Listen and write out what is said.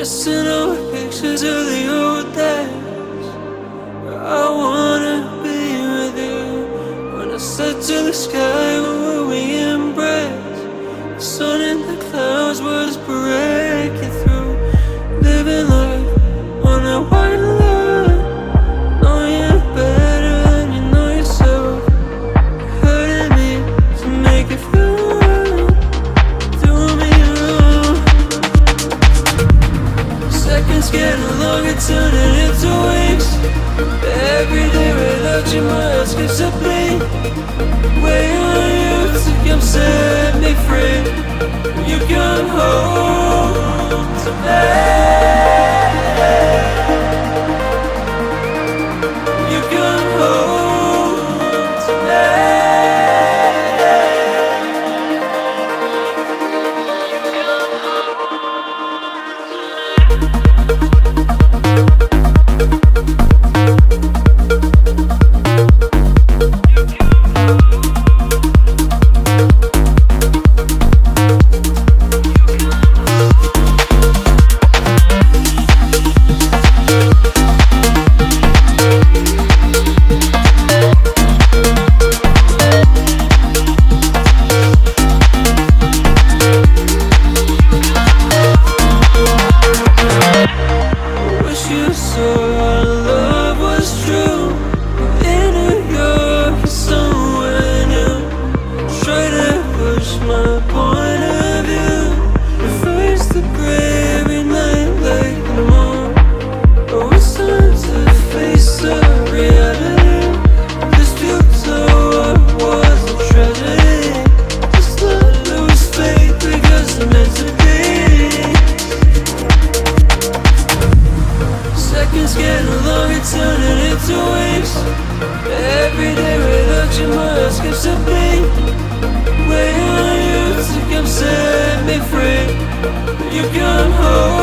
Messing up with pictures of the old days. I wanna be with you. When I said to the sky, when will we embrace? The sun in the clouds was breaking through. Living life on a white line, knowing you better than you know yourself. Hurting me to make it feel right, doing me wrong. Seconds getting longer, turning into weeks. Every day without you, my heart skips a beat. Waiting on you to come set me free. You come home to me. You come home to me. You saw our love was true. In New York or somewhere new. Try to push my point of view. Face the gray every night like the moon. Oh, it's time to face the reality. This future was a tragedy. Just not lose faith because it's meant to be. Seconds getting longer, turning into weeks. Every day without you, my heart skips a beat. Waiting on you to come set me free. You come home.